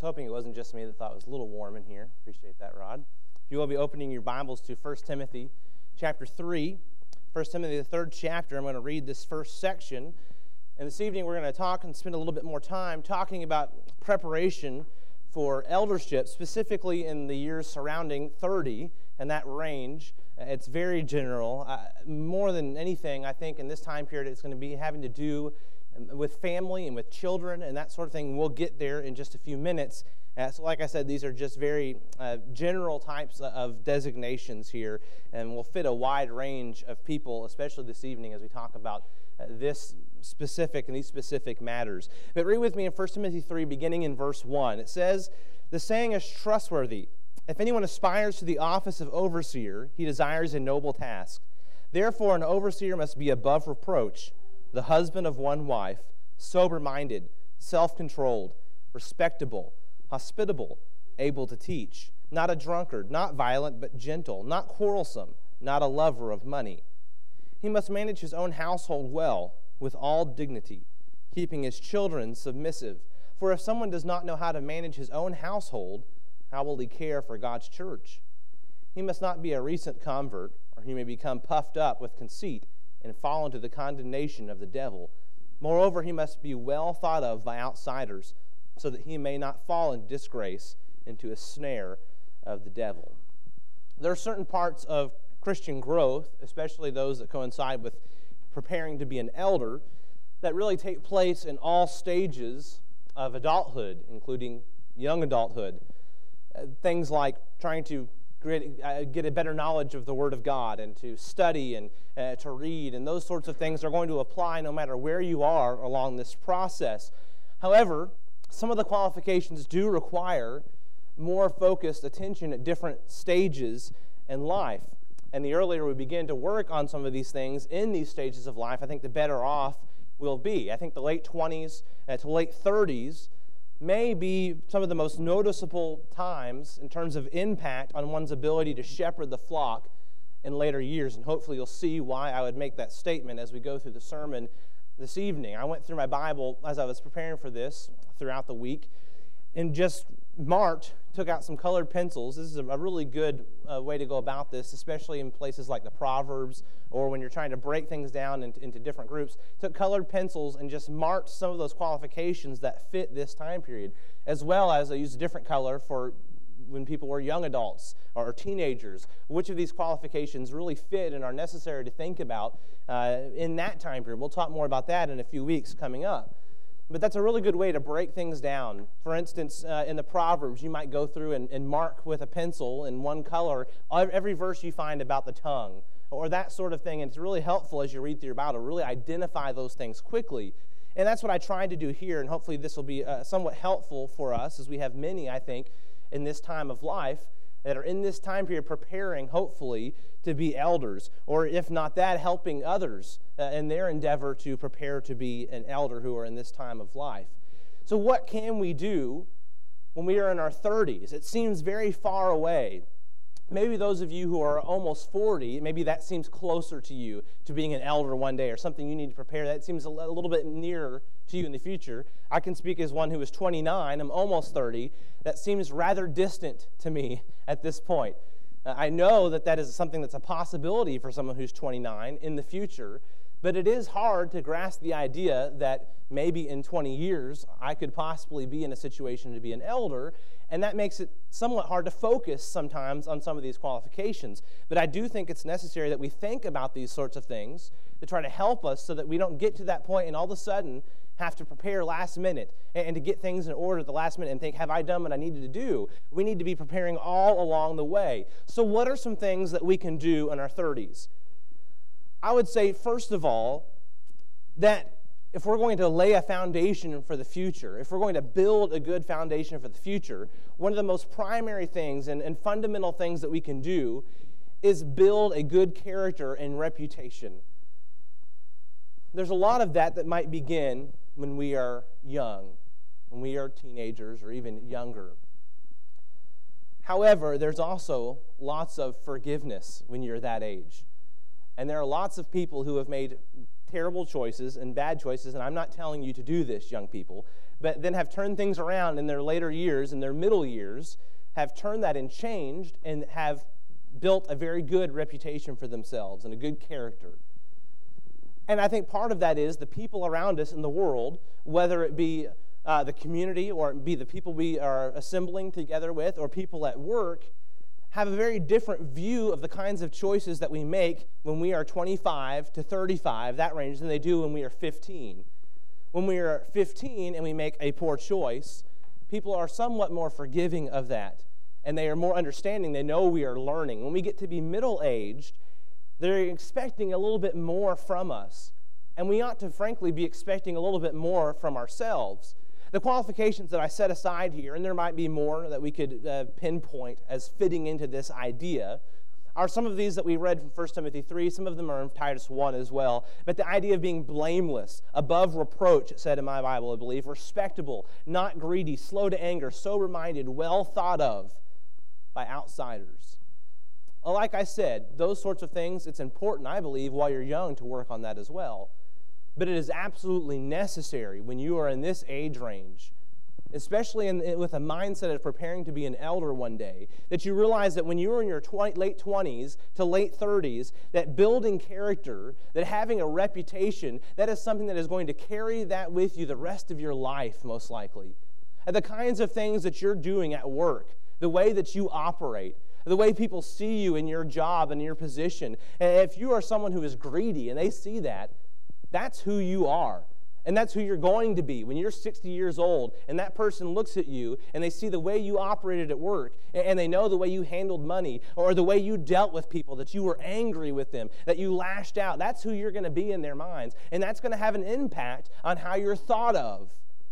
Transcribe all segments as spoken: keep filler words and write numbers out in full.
hoping it wasn't just me that thought it was a little warm in here. Appreciate that, Rod. You will be opening your Bibles to First Timothy chapter three. First Timothy, the third chapter. I'm going to read this first section. And this evening we're going to talk and spend a little bit more time talking about preparation for eldership, specifically in the years surrounding thirty and that range. It's very general. Uh, more than anything, I think in this time period it's going to be having to do with family and with children and that sort of thing. We'll get there in just a few minutes. Uh, so like I said, these are just very uh, general types of designations here, and will fit a wide range of people, especially this evening as we talk about uh, this specific and these specific matters. But read with me in First Timothy three, beginning in verse one. It says, "The saying is trustworthy. If anyone aspires to the office of overseer, he desires a noble task. Therefore, an overseer must be above reproach, the husband of one wife, sober-minded, self-controlled, respectable, hospitable, able to teach, not a drunkard, not violent, but gentle, not quarrelsome, not a lover of money. He must manage his own household well, with all dignity, keeping his children submissive. For if someone does not know how to manage his own household, how will he care for God's church? He must not be a recent convert, or he may become puffed up with conceit and fall into the condemnation of the devil. Moreover, he must be well thought of by outsiders, so that he may not fall into disgrace, into a snare of the devil." There are certain parts of Christian growth, especially those that coincide with preparing to be an elder, that really take place in all stages of adulthood, including young adulthood. Uh, things like trying to get a better knowledge of the Word of God and to study and uh, to read, and those sorts of things are going to apply no matter where you are along this process. However, some of the qualifications do require more focused attention at different stages in life. And the earlier we begin to work on some of these things in these stages of life, I think the better off we'll be. I think the late twenties uh, to late thirties may be some of the most noticeable times in terms of impact on one's ability to shepherd the flock in later years. And hopefully you'll see why I would make that statement as we go through the sermon this evening. I went through my Bible as I was preparing for this throughout the week and just marked, took out some colored pencils. This is a really good uh, way to go about this, especially in places like the Proverbs or when you're trying to break things down into, into different groups. Took colored pencils and just marked some of those qualifications that fit this time period, as well as I used a different color for when people were young adults or teenagers. Which of these qualifications really fit and are necessary to think about uh, in that time period? We'll talk more about that in a few weeks coming up. But that's a really good way to break things down. For instance, uh, in the Proverbs, you might go through and, and mark with a pencil in one color every verse you find about the tongue, or that sort of thing. And it's really helpful as you read through your Bible to really identify those things quickly. And that's what I tried to do here, and hopefully this will be uh, somewhat helpful for us, as we have many, I think, in this time of life that are in this time period preparing, hopefully, to be elders, or if not that, helping others uh, in their endeavor to prepare to be an elder who are in this time of life. So what can we do when we are in our thirties? It seems very far away. Maybe those of you who are almost forty, maybe that seems closer to you, to being an elder one day, or something you need to prepare. That seems a little bit nearer to you in the future. I can speak as one who is twenty-nine. I'm almost thirty. That seems rather distant to me at this point. Uh, I know that that is something that's a possibility for someone who's twenty-nine in the future, but it is hard to grasp the idea that maybe in twenty years I could possibly be in a situation to be an elder, and that makes it somewhat hard to focus sometimes on some of these qualifications. But I do think it's necessary that we think about these sorts of things to try to help us so that we don't get to that point and all of a sudden have to prepare last minute and, and to get things in order at the last minute and think, have I done what I needed to do? We need to be preparing all along the way. So what are some things that we can do in our thirties? I would say, first of all, that if we're going to lay a foundation for the future, if we're going to build a good foundation for the future, one of the most primary things and, and fundamental things that we can do is build a good character and reputation. There's a lot of that that might begin when we are young, when we are teenagers or even younger. However, there's also lots of forgiveness when you're that age. And there are lots of people who have made terrible choices and bad choices, and I'm not telling you to do this, young people, but then have turned things around in their later years, in their middle years, have turned that and changed and have built a very good reputation for themselves and a good character. And I think part of that is the people around us in the world, whether it be uh, the community or it be the people we are assembling together with or people at work, have a very different view of the kinds of choices that we make when we are twenty-five to thirty-five, that range, than they do when we are fifteen. When we are fifteen and we make a poor choice, people are somewhat more forgiving of that, and they are more understanding. They know we are learning. When we get to be middle-aged, they're expecting a little bit more from us, and we ought to, frankly, be expecting a little bit more from ourselves. The qualifications that I set aside here, and there might be more that we could uh, pinpoint as fitting into this idea, are some of these that we read from First Timothy three. Some of them are in Titus one as well. But the idea of being blameless, above reproach, it said in my Bible, I believe, respectable, not greedy, slow to anger, sober-minded, well thought of by outsiders. Like I said, those sorts of things, it's important, I believe, while you're young to work on that as well. But it is absolutely necessary when you are in this age range, especially in, with a mindset of preparing to be an elder one day, that you realize that when you're in your twenty, late twenties to late thirties, that building character, that having a reputation, that is something that is going to carry that with you the rest of your life, most likely. And the kinds of things that you're doing at work, the way that you operate, the way people see you in your job and your position. And if you are someone who is greedy and they see that, that's who you are. And that's who you're going to be when you're sixty years old and that person looks at you and they see the way you operated at work and they know the way you handled money or the way you dealt with people, that you were angry with them, that you lashed out. That's who you're going to be in their minds. And that's going to have an impact on how you're thought of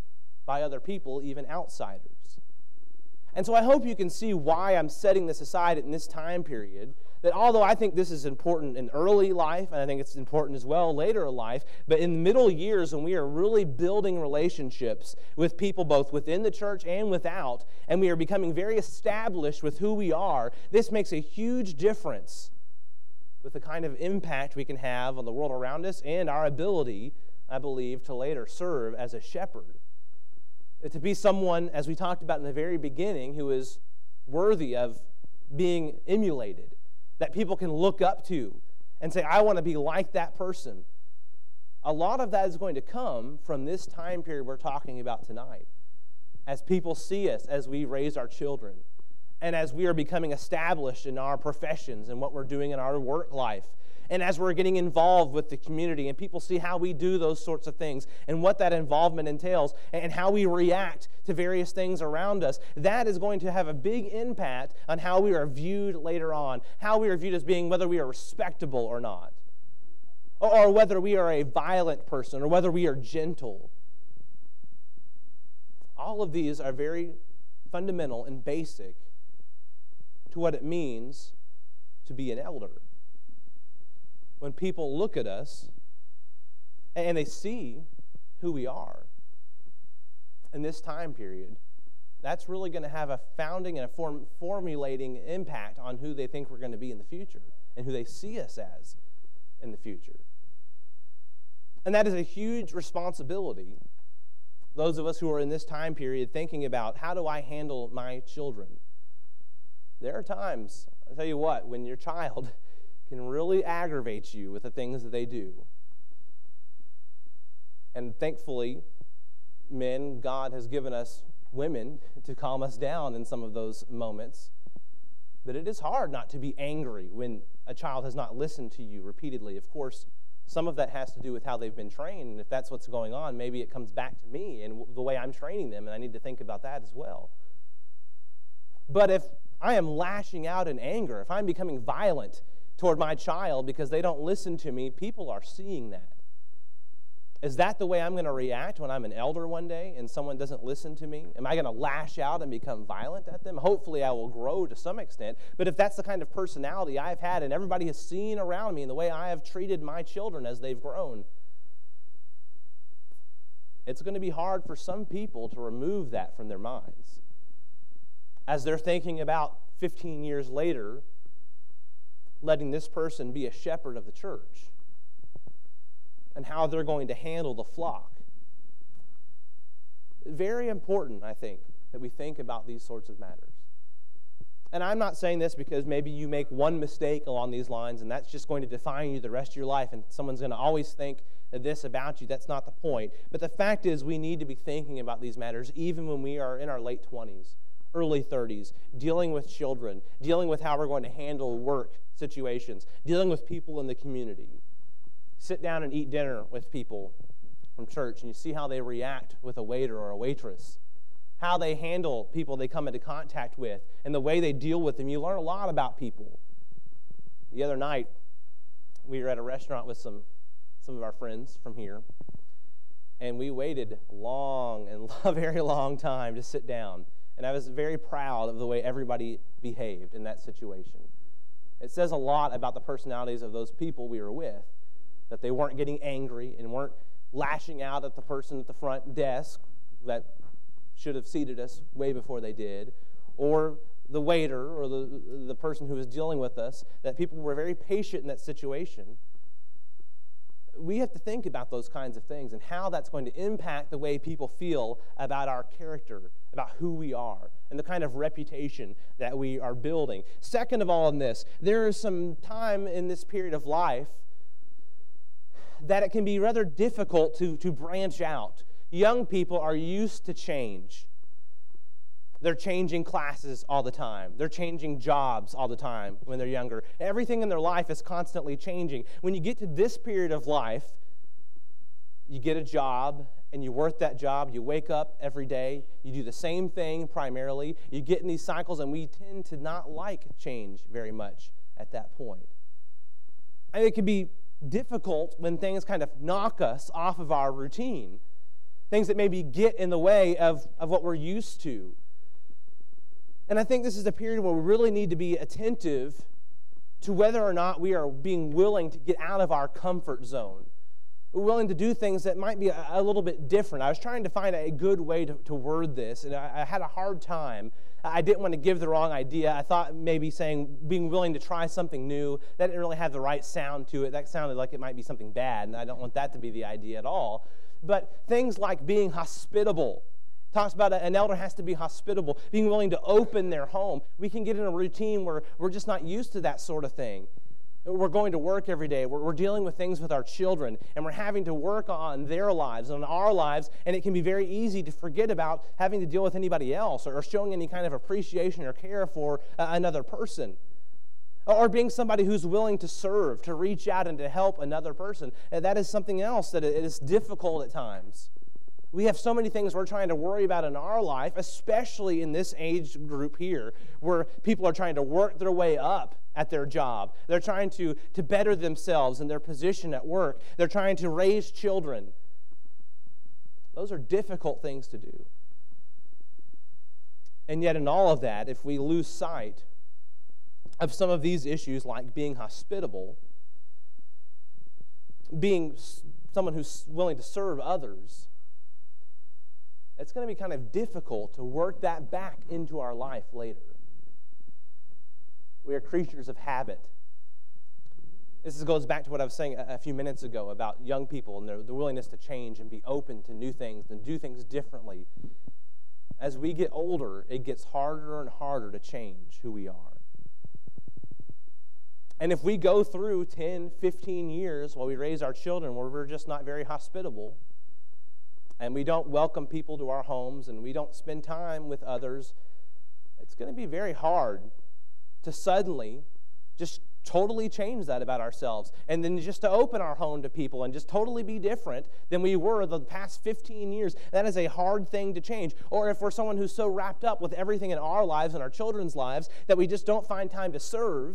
by other people, even outsiders. And so I hope you can see why I'm setting this aside in this time period, that although I think this is important in early life, and I think it's important as well later in life, but in the middle years when we are really building relationships with people both within the church and without, and we are becoming very established with who we are, this makes a huge difference with the kind of impact we can have on the world around us and our ability, I believe, to later serve as a shepherd. To be someone, as we talked about in the very beginning, who is worthy of being emulated, that people can look up to and say, I want to be like that person. A lot of that is going to come from this time period we're talking about tonight. As people see us, as we raise our children, and as we are becoming established in our professions and what we're doing in our work life, and as we're getting involved with the community and people see how we do those sorts of things and what that involvement entails and how we react to various things around us, that is going to have a big impact on how we are viewed later on, how we are viewed as being whether we are respectable or not, or, or whether we are a violent person or whether we are gentle. All of these are very fundamental and basic to what it means to be an elder. When people look at us and they see who we are in this time period, that's really going to have a founding and a form, formulating impact on who they think we're going to be in the future and who they see us as in the future. And that is a huge responsibility. Those of us who are in this time period thinking about, how do I handle my children? There are times, I'll tell you what, when your child can really aggravate you with the things that they do. And thankfully, men, God has given us women to calm us down in some of those moments. But it is hard not to be angry when a child has not listened to you repeatedly. Of course, some of that has to do with how they've been trained. And if that's what's going on, maybe it comes back to me and the way I'm training them, and I need to think about that as well. But if I am lashing out in anger, if I'm becoming violent toward my child because they don't listen to me, people are seeing that. Is that the way I'm going to react when I'm an elder one day and someone doesn't listen to me? Am I going to lash out and become violent at them? Hopefully I will grow to some extent. But if that's the kind of personality I've had and everybody has seen around me and the way I have treated my children as they've grown, it's going to be hard for some people to remove that from their minds. As they're thinking about fifteen years later, letting this person be a shepherd of the church. and how they're going to handle the flock. Very important, I think, that we think about these sorts of matters. And I'm not saying this because maybe you make one mistake along these lines and that's just going to define you the rest of your life and someone's going to always think this about you. That's not the point. But the fact is we need to be thinking about these matters even when we are in our late twenties, early thirties, dealing with children, dealing with how we're going to handle work situations, dealing with people in the community. Sit down and eat dinner with people from church and you see how they react with a waiter or a waitress, how they handle people they come into contact with, and the way they deal with them. You learn a lot about people. The other night, we were at a restaurant with some, some of our friends from here, and we waited a long and a very long time to sit down. And I was very proud of the way everybody behaved in that situation. It says a lot about the personalities of those people we were with, that they weren't getting angry and weren't lashing out at the person at the front desk that should have seated us way before they did, or the waiter or the, the person who was dealing with us, that people were very patient in that situation. We have to think about those kinds of things and how that's going to impact the way people feel about our character, about who we are, and the kind of reputation that we are building. Second of all in this, there is some time in this period of life that it can be rather difficult to, to branch out. Young people are used to change. They're changing classes all the time. They're changing jobs all the time when they're younger. Everything in their life is constantly changing. When you get to this period of life, you get a job and you work that job. You wake up every day. You do the same thing primarily. You get in these cycles, and we tend to not like change very much at that point. And it can be difficult when things kind of knock us off of our routine. Things that maybe get in the way of, of what we're used to. And I think this is a period where we really need to be attentive to whether or not we are being willing to get out of our comfort zone. We're willing to do things that might be a, a little bit different. I was trying to find a good way to, to word this, and I, I had a hard time. I didn't want to give the wrong idea. I thought maybe saying being willing to try something new, that didn't really have the right sound to it. That sounded like it might be something bad, and I don't want that to be the idea at all. But things like being hospitable. It talks about an elder has to be hospitable, being willing to open their home. We can get in a routine where we're just not used to that sort of thing. We're going to work every day. We're, we're dealing with things with our children, and we're having to work on their lives, on our lives, and it can be very easy to forget about having to deal with anybody else or, or showing any kind of appreciation or care for uh, another person. Or being somebody who's willing to serve, to reach out and to help another person. And that is something else that is difficult at times. We have so many things we're trying to worry about in our life, especially in this age group here, where people are trying to work their way up at their job. They're trying to, to better themselves in their position at work. They're trying to raise children. Those are difficult things to do. And yet in all of that, if we lose sight of some of these issues like being hospitable, being someone who's willing to serve others, it's going to be kind of difficult to work that back into our life later. We are creatures of habit. This goes back to what I was saying a few minutes ago about young people and their, their willingness to change and be open to new things and do things differently. As we get older, it gets harder and harder to change who we are. And if we go through ten, fifteen years while we raise our children where we're just not very hospitable, and we don't welcome people to our homes, and we don't spend time with others, it's going to be very hard to suddenly just totally change that about ourselves, and then just to open our home to people and just totally be different than we were the past fifteen years. That is a hard thing to change. Or if we're someone who's so wrapped up with everything in our lives and our children's lives that we just don't find time to serve,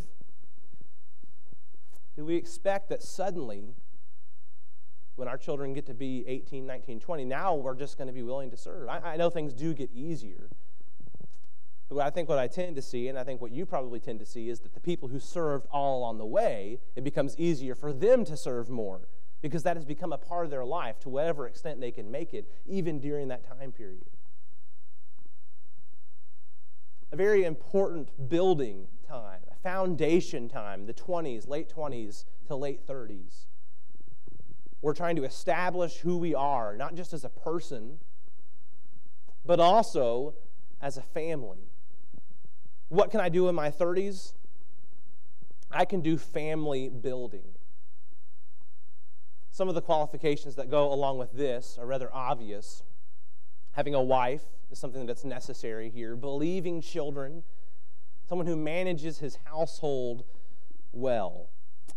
do we expect that suddenly, when our children get to be eighteen, nineteen, twenty, now we're just going to be willing to serve? I, I know things do get easier. But I think what I tend to see, and I think what you probably tend to see, is that the people who served all along the way, it becomes easier for them to serve more because that has become a part of their life to whatever extent they can make it, even during that time period. A very important building time, a foundation time, the twenties, late twenties to late thirties. We're trying to establish who we are, not just as a person, but also as a family. What can I do in my thirties? I can do family building. Some of the qualifications that go along with this are rather obvious. Having a wife is something that's necessary here. Believing children, someone who manages his household well.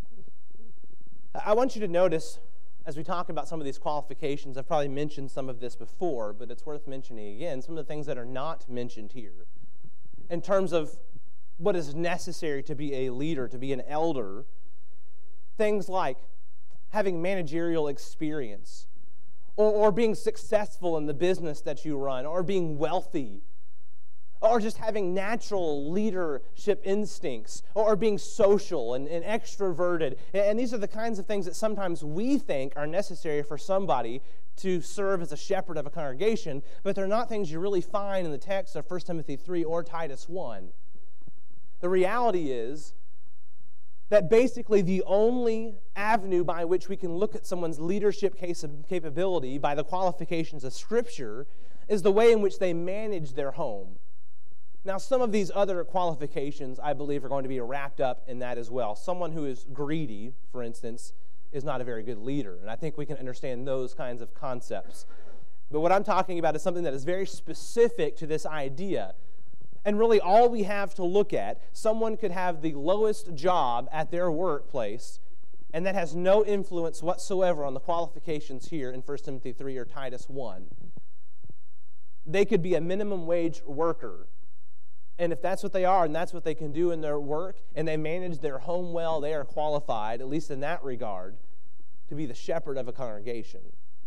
I want you to notice, as we talk about some of these qualifications, I've probably mentioned some of this before, but it's worth mentioning again, some of the things that are not mentioned here in terms of what is necessary to be a leader, to be an elder. Things like having managerial experience, or, or being successful in the business that you run, or being wealthy, or just having natural leadership instincts, or being social and, and extroverted. And these are the kinds of things that sometimes we think are necessary for somebody to serve as a shepherd of a congregation, but they're not things you really find in the text of First Timothy three or Titus one. The reality is that basically the only avenue by which we can look at someone's leadership capability by the qualifications of Scripture is the way in which they manage their home. Now, some of these other qualifications, I believe, are going to be wrapped up in that as well. Someone who is greedy, for instance, is not a very good leader, and I think we can understand those kinds of concepts. But what I'm talking about is something that is very specific to this idea. And really all we have to look at, someone could have the lowest job at their workplace, and that has no influence whatsoever on the qualifications here in First Timothy three or Titus one. They could be a minimum wage worker. And if that's what they are and that's what they can do in their work, and they manage their home well, they are qualified, at least in that regard, to be the shepherd of a congregation.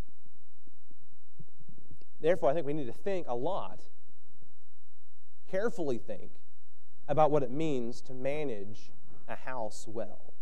Therefore, I think we need to think a lot, carefully think, about what it means to manage a house well.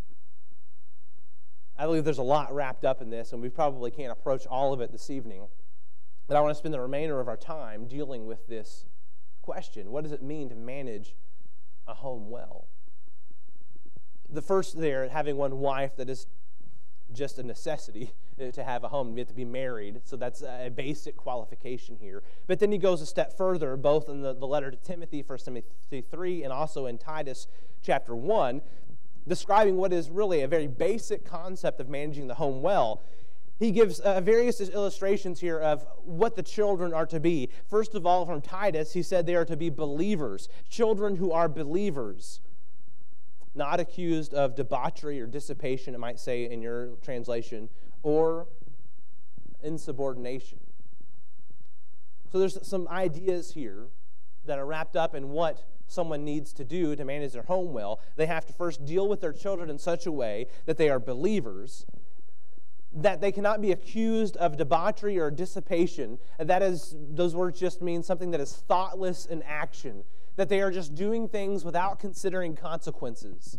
I believe there's a lot wrapped up in this, and we probably can't approach all of it this evening. But I want to spend the remainder of our time dealing with this question. What does it mean to manage a home well? The first there, having one wife, that is just a necessity to have a home. You have to be married, so that's a basic qualification here. But then he goes a step further, both in the, the letter to Timothy, First Timothy three, and also in Titus chapter one, describing what is really a very basic concept of managing the home well. He gives uh, various illustrations here of what the children are to be. First of all, from Titus, he said they are to be believers, children who are believers, not accused of debauchery or dissipation, it might say in your translation, or insubordination. So there's some ideas here that are wrapped up in what someone needs to do to manage their home well. They have to first deal with their children in such a way that they are believers, that they cannot be accused of debauchery or dissipation. That is, those words just mean something that is thoughtless in action, that they are just doing things without considering consequences.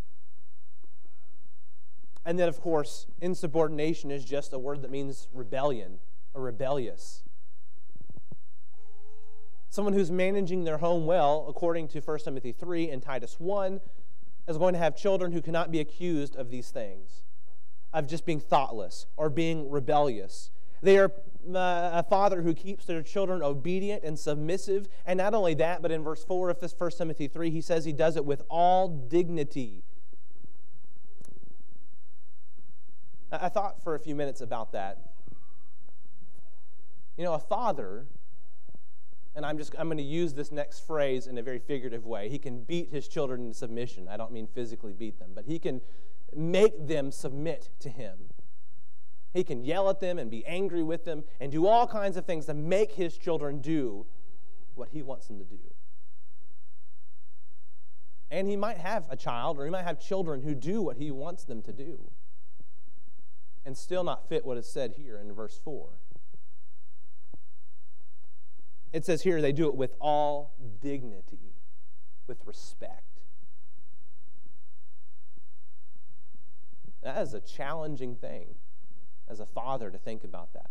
And then, of course, insubordination is just a word that means rebellion, or rebellious. Someone who's managing their home well, according to First Timothy three and Titus one, is going to have children who cannot be accused of these things, of just being thoughtless or being rebellious. They are uh, a father who keeps their children obedient and submissive. And not only that, but in verse four of this First Timothy three, he says he does it with all dignity. I thought for a few minutes about that. You know, a father, and I'm just I'm going to use this next phrase in a very figurative way. He can beat his children into submission. I don't mean physically beat them, but he can make them submit to him. He can yell at them and be angry with them and do all kinds of things to make his children do what he wants them to do. And he might have a child, or he might have children who do what he wants them to do and still not fit what is said here in verse four. It says here they do it with all dignity, with respect. That is a challenging thing as a father to think about that.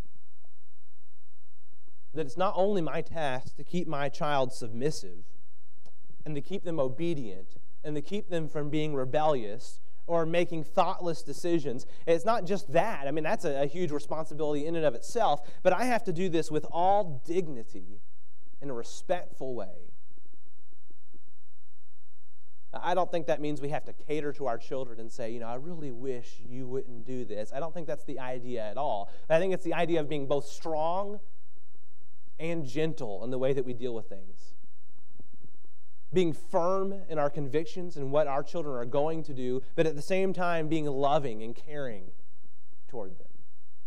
That it's not only my task to keep my child submissive and to keep them obedient and to keep them from being rebellious or making thoughtless decisions. It's not just that. I mean, that's a, a huge responsibility in and of itself, but I have to do this with all dignity in a respectful way. I don't think that means we have to cater to our children and say, you know, I really wish you wouldn't do this. I don't think that's the idea at all. I think it's the idea of being both strong and gentle in the way that we deal with things. Being firm in our convictions and what our children are going to do, but at the same time being loving and caring toward them.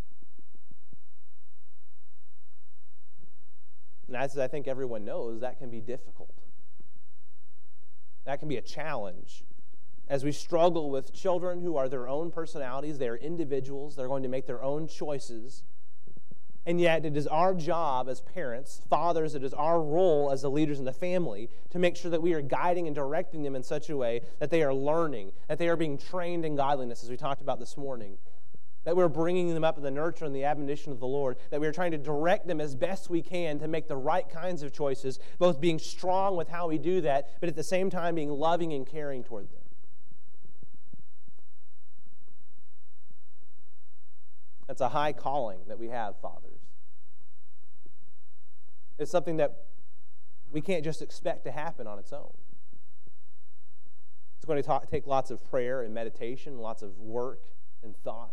And as I think everyone knows, that can be difficult. That can be a challenge as we struggle with children who are their own personalities. They are individuals. They're going to make their own choices. And yet it is our job as parents, fathers, it is our role as the leaders in the family to make sure that we are guiding and directing them in such a way that they are learning, that they are being trained in godliness, as we talked about this morning, that we're bringing them up in the nurture and the admonition of the Lord, that we're trying to direct them as best we can to make the right kinds of choices, both being strong with how we do that, but at the same time being loving and caring toward them. That's a high calling that we have, fathers. It's something that we can't just expect to happen on its own. It's going to talk, take lots of prayer and meditation, lots of work and thought,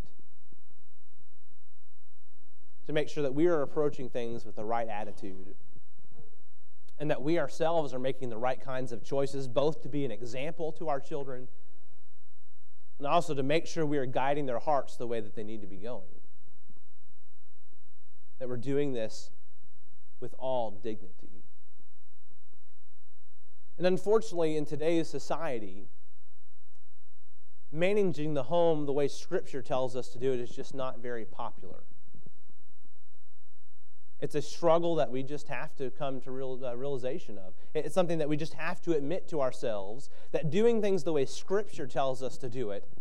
to make sure that we are approaching things with the right attitude and that we ourselves are making the right kinds of choices, both to be an example to our children and also to make sure we are guiding their hearts the way that they need to be going. That we're doing this with all dignity. And unfortunately, in today's society, managing the home the way Scripture tells us to do it is just not very popular. It's a struggle that we just have to come to real, uh, realization of. It's something that we just have to admit to ourselves, that doing things the way Scripture tells us to do it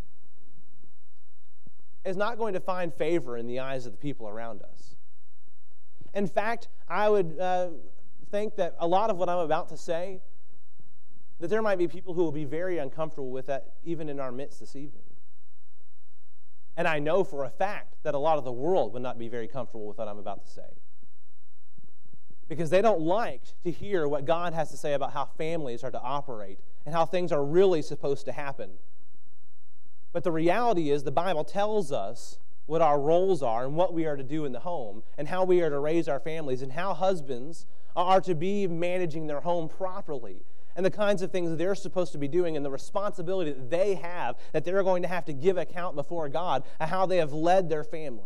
is not going to find favor in the eyes of the people around us. In fact, I would uh, think that a lot of what I'm about to say, that there might be people who will be very uncomfortable with that even in our midst this evening. And I know for a fact that a lot of the world would not be very comfortable with what I'm about to say, because they don't like to hear what God has to say about how families are to operate and how things are really supposed to happen. But the reality is the Bible tells us what our roles are and what we are to do in the home and how we are to raise our families and how husbands are to be managing their home properly and the kinds of things that they're supposed to be doing and the responsibility that they have, that they're going to have to give account before God of how they have led their family.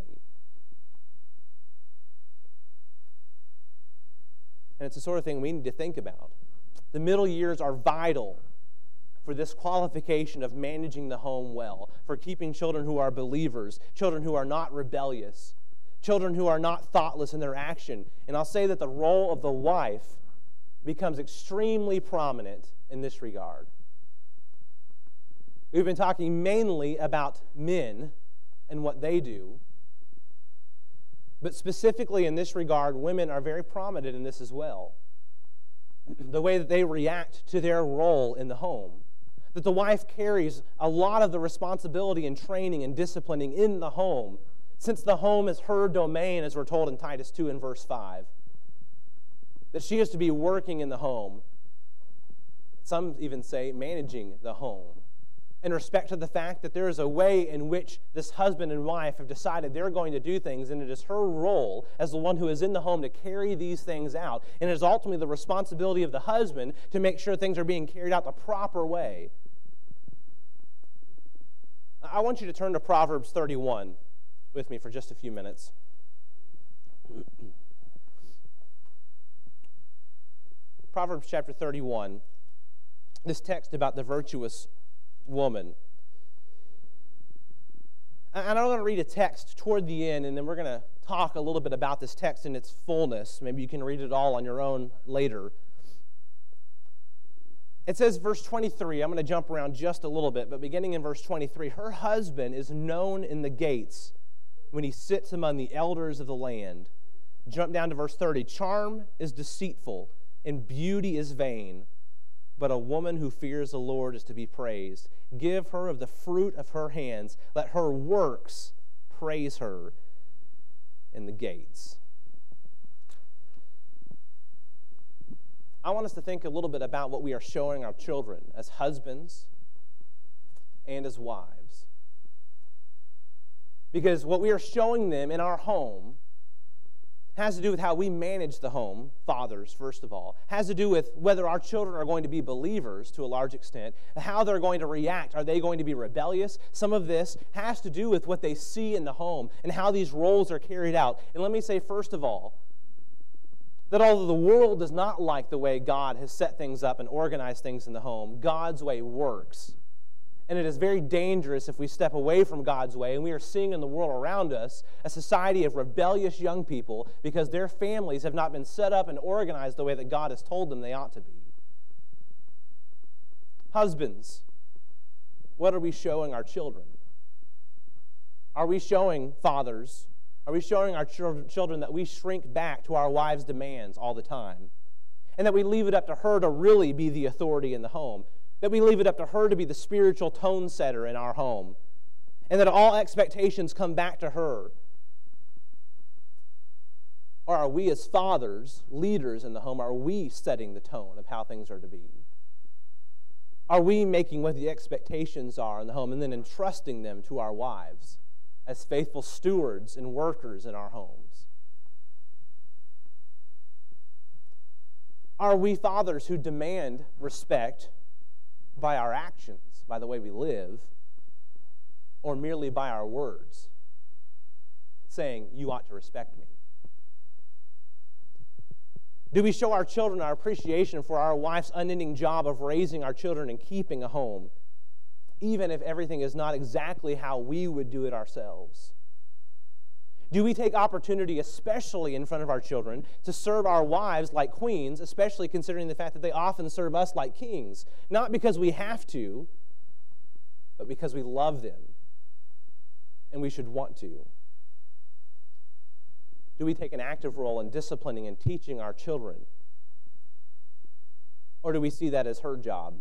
And it's the sort of thing we need to think about. The middle years are vital for this qualification of managing the home well, for keeping children who are believers, children who are not rebellious, children who are not thoughtless in their action. And I'll say that the role of the wife becomes extremely prominent in this regard. We've been talking mainly about men and what they do. But specifically in this regard, women are very prominent in this as well. The way that they react to their role in the home. That the wife carries a lot of the responsibility and training and disciplining in the home, since the home is her domain, as we're told in Titus two and verse five. That she is to be working in the home. Some even say managing the home. In respect to the fact that there is a way in which this husband and wife have decided they're going to do things, and it is her role as the one who is in the home to carry these things out. And it is ultimately the responsibility of the husband to make sure things are being carried out the proper way. I want you to turn to Proverbs thirty-one with me for just a few minutes. Proverbs chapter thirty-one, this text about the virtuous woman. And I'm going to read a text toward the end, and then we're going to talk a little bit about this text in its fullness. Maybe you can read it all on your own later. It says, verse twenty-three, I'm going to jump around just a little bit, but beginning in verse twenty-three, her husband is known in the gates when he sits among the elders of the land. Jump down to verse thirty, charm is deceitful, and beauty is vain, but a woman who fears the Lord is to be praised. Give her of the fruit of her hands. Let her works praise her in the gates. I want us to think a little bit about what we are showing our children as husbands and as wives. Because what we are showing them in our home has to do with how we manage the home, fathers, first of all. Has to do with whether our children are going to be believers to a large extent, how they're going to react. Are they going to be rebellious? Some of this has to do with what they see in the home and how these roles are carried out. And let me say, first of all, that although the world does not like the way God has set things up and organized things in the home, God's way works. And it is very dangerous if we step away from God's way, and we are seeing in the world around us a society of rebellious young people because their families have not been set up and organized the way that God has told them they ought to be. Husbands, what are we showing our children? Are we showing, fathers, are we showing our children that we shrink back to our wives' demands all the time? And that we leave it up to her to really be the authority in the home? That we leave it up to her to be the spiritual tone setter in our home, and that all expectations come back to her? Or are we as fathers, leaders in the home, are we setting the tone of how things are to be? Are we making what the expectations are in the home and then entrusting them to our wives as faithful stewards and workers in our homes? Are we fathers who demand respect by our actions, by the way we live, or merely by our words, saying, you ought to respect me? Do we show our children our appreciation for our wife's unending job of raising our children and keeping a home, even if everything is not exactly how we would do it ourselves? Do we take opportunity, especially in front of our children, to serve our wives like queens, especially considering the fact that they often serve us like kings? Not because we have to, but because we love them, and we should want to. Do we take an active role in disciplining and teaching our children? Or do we see that as her job?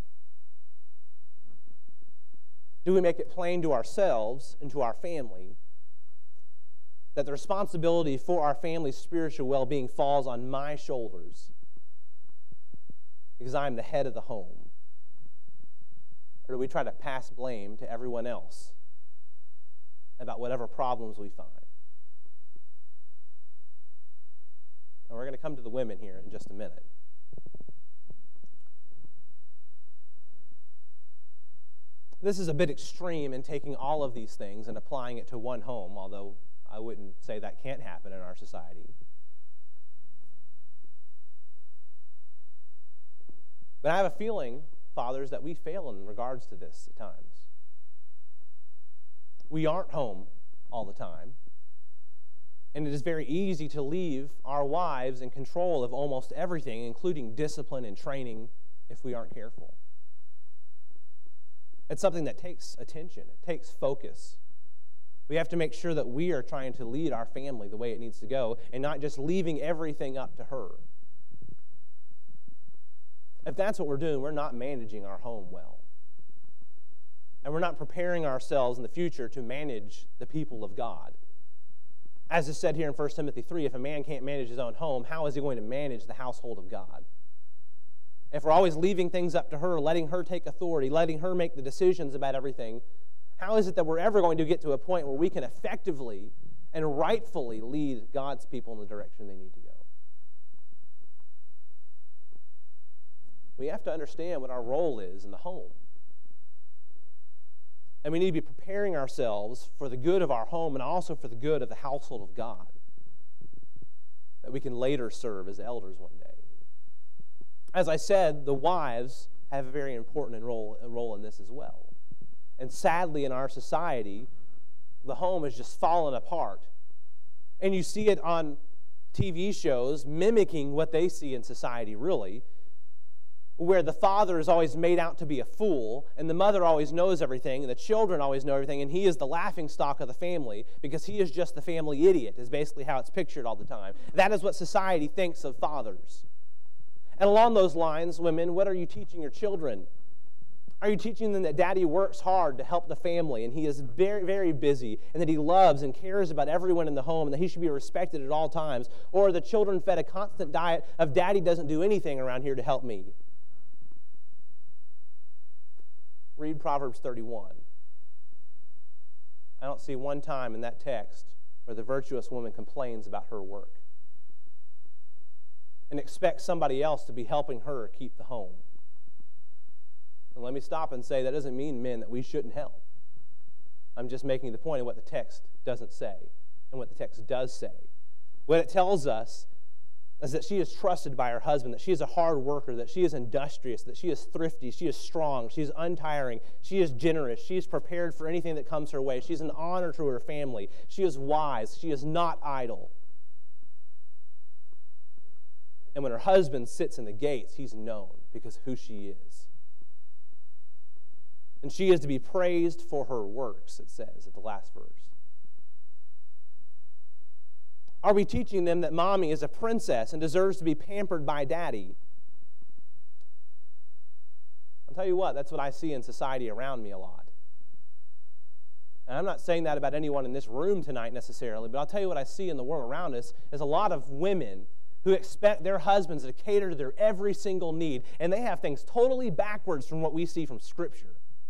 Do we make it plain to ourselves and to our family that the responsibility for our family's spiritual well-being falls on my shoulders because I'm the head of the home? Or do we try to pass blame to everyone else about whatever problems we find? And we're going to come to the women here in just a minute. This is a bit extreme in taking all of these things and applying it to one home, although I wouldn't say that can't happen in our society. But I have a feeling, fathers, that we fail in regards to this at times. We aren't home all the time. And it is very easy to leave our wives in control of almost everything, including discipline and training, if we aren't careful. It's something that takes attention. It takes focus. We have to make sure that we are trying to lead our family the way it needs to go and not just leaving everything up to her. If that's what we're doing, we're not managing our home well. And we're not preparing ourselves in the future to manage the people of God. As is said here in First Timothy three, if a man can't manage his own home, how is he going to manage the household of God? If we're always leaving things up to her, letting her take authority, letting her make the decisions about everything, how is it that we're ever going to get to a point where we can effectively and rightfully lead God's people in the direction they need to go? We have to understand what our role is in the home. And we need to be preparing ourselves for the good of our home and also for the good of the household of God, that we can later serve as elders one day. As I said, the wives have a very important role, role in this as well. And sadly, in our society, the home has just fallen apart. And you see it on T V shows mimicking what they see in society, really, where the father is always made out to be a fool, and the mother always knows everything, and the children always know everything, and he is the laughingstock of the family because he is just the family idiot, is basically how it's pictured all the time. That is what society thinks of fathers. And along those lines, women, what are you teaching your children? Are you teaching them that Daddy works hard to help the family and he is very, very busy and that he loves and cares about everyone in the home and that he should be respected at all times? Or are the children fed a constant diet of Daddy doesn't do anything around here to help me? Read Proverbs thirty-one. I don't see one time in that text where the virtuous woman complains about her work and expects somebody else to be helping her keep the home. And let me stop and say that doesn't mean, men, that we shouldn't help. I'm just making the point of what the text doesn't say and what the text does say. What it tells us is that she is trusted by her husband, that she is a hard worker, that she is industrious, that she is thrifty, she is strong, she is untiring, she is generous, she is prepared for anything that comes her way, she's an honor to her family, she is wise, she is not idle. And when her husband sits in the gates, he's known because of who she is. And she is to be praised for her works, it says at the last verse. Are we teaching them that mommy is a princess and deserves to be pampered by daddy? I'll tell you what, that's what I see in society around me a lot. And I'm not saying that about anyone in this room tonight necessarily, but I'll tell you what I see in the world around us is a lot of women who expect their husbands to cater to their every single need, and they have things totally backwards from what we see from Scripture.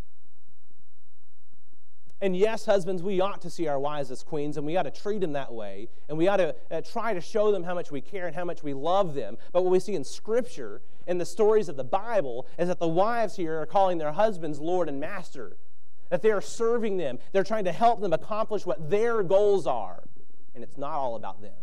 And yes, husbands, we ought to see our wives as queens, and we ought to treat them that way, and we ought to uh, try to show them how much we care and how much we love them. But what we see in Scripture, in the stories of the Bible, is that the wives here are calling their husbands Lord and Master, that they are serving them. They're trying to help them accomplish what their goals are, and it's not all about them.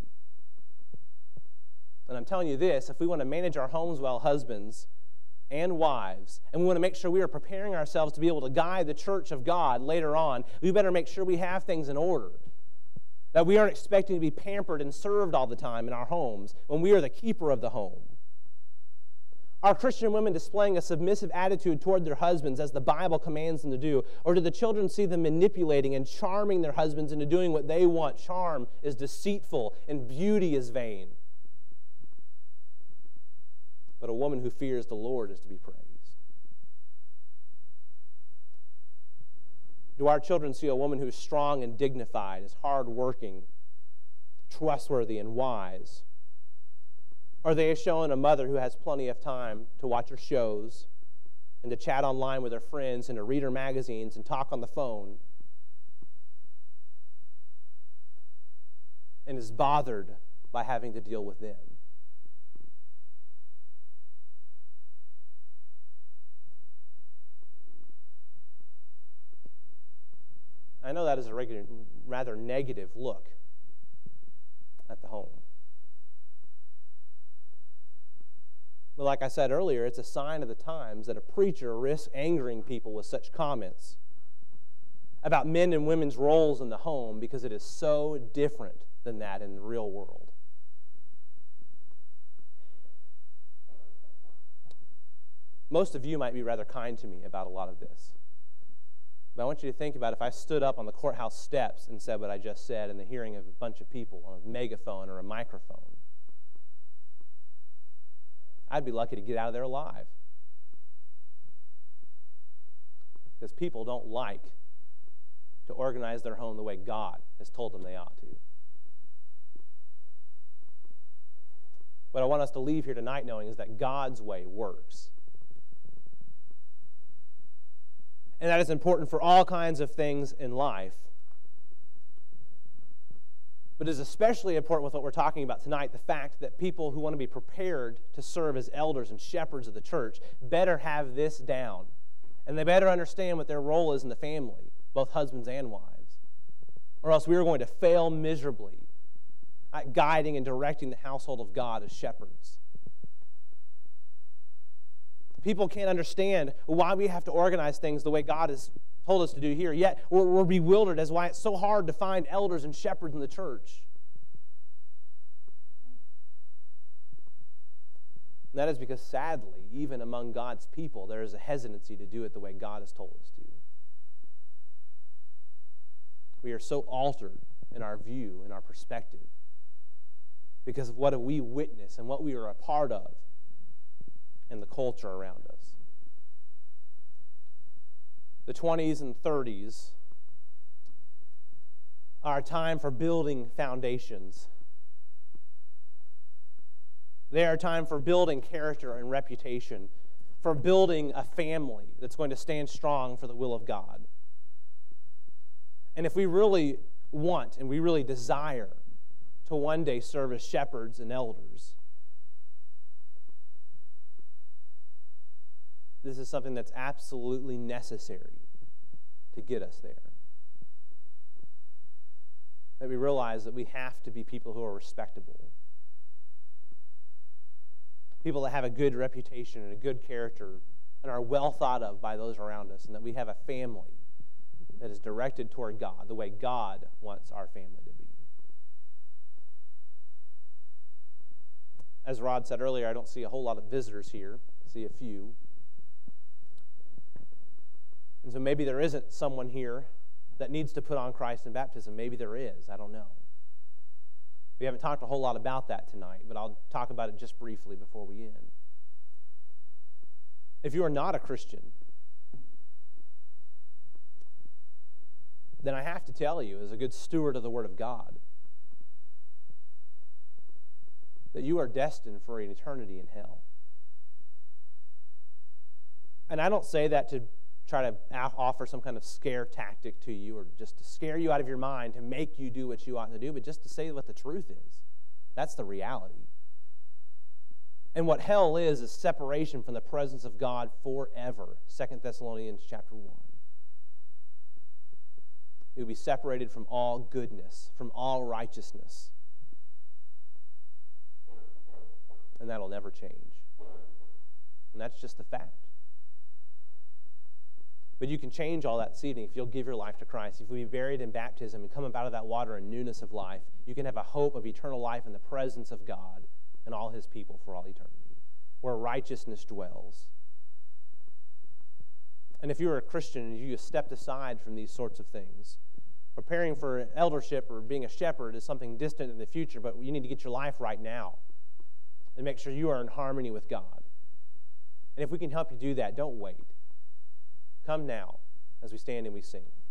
And I'm telling you this, if we want to manage our homes well, husbands and wives, and we want to make sure we are preparing ourselves to be able to guide the church of God later on, we better make sure we have things in order. That we aren't expecting to be pampered and served all the time in our homes when we are the keeper of the home. Are Christian women displaying a submissive attitude toward their husbands as the Bible commands them to do? Or do the children see them manipulating and charming their husbands into doing what they want? Charm is deceitful and beauty is vain. But a woman who fears the Lord is to be praised. Do our children see a woman who is strong and dignified, is hardworking, trustworthy, and wise? Are they showing a mother who has plenty of time to watch her shows and to chat online with her friends and to read her magazines and talk on the phone and is bothered by having to deal with them? I know that is a regular, rather negative look at the home. But like I said earlier, it's a sign of the times that a preacher risks angering people with such comments about men and women's roles in the home because it is so different than that in the real world. Most of you might be rather kind to me about a lot of this. But I want you to think about if I stood up on the courthouse steps and said what I just said in the hearing of a bunch of people on a megaphone or a microphone. I'd be lucky to get out of there alive. Because people don't like to organize their home the way God has told them they ought to. What I want us to leave here tonight knowing is that God's way works. And that is important for all kinds of things in life. But it is especially important with what we're talking about tonight, the fact that people who want to be prepared to serve as elders and shepherds of the church better have this down. And they better understand what their role is in the family, both husbands and wives. Or else we are going to fail miserably at guiding and directing the household of God as shepherds. People can't understand why we have to organize things the way God has told us to do here. Yet we're, we're bewildered as why it's so hard to find elders and shepherds in the church. And that is because, sadly, even among God's people, there is a hesitancy to do it the way God has told us to. We are so altered in our view and our perspective because of what we witness and what we are a part of and the culture around us. The twenties and thirties are a time for building foundations. They are a time for building character and reputation, for building a family that's going to stand strong for the will of God. And if we really want and we really desire to one day serve as shepherds and elders, this is something that's absolutely necessary to get us there. That we realize that we have to be people who are respectable. People that have a good reputation and a good character and are well thought of by those around us, and that we have a family that is directed toward God the way God wants our family to be. As Rod said earlier, I don't see a whole lot of visitors here. I see a few. And so maybe there isn't someone here that needs to put on Christ in baptism. Maybe there is. I don't know. We haven't talked a whole lot about that tonight, but I'll talk about it just briefly before we end. If you are not a Christian, then I have to tell you, as a good steward of the Word of God, that you are destined for an eternity in hell. And I don't say that to try to offer some kind of scare tactic to you or just to scare you out of your mind to make you do what you ought to do, but just to say what the truth is. That's the reality. And what hell is is separation from the presence of God forever. Second Thessalonians chapter one. It will be separated from all goodness, from all righteousness. And that'll never change. And that's just the fact. But you can change all that this evening if you'll give your life to Christ. If you'll be buried in baptism and come up out of that water in newness of life, you can have a hope of eternal life in the presence of God and all His people for all eternity, where righteousness dwells. And if you're a Christian and you have stepped aside from these sorts of things, preparing for eldership or being a shepherd is something distant in the future, but you need to get your life right now and make sure you are in harmony with God. And if we can help you do that, don't wait. Come now as we stand and we sing.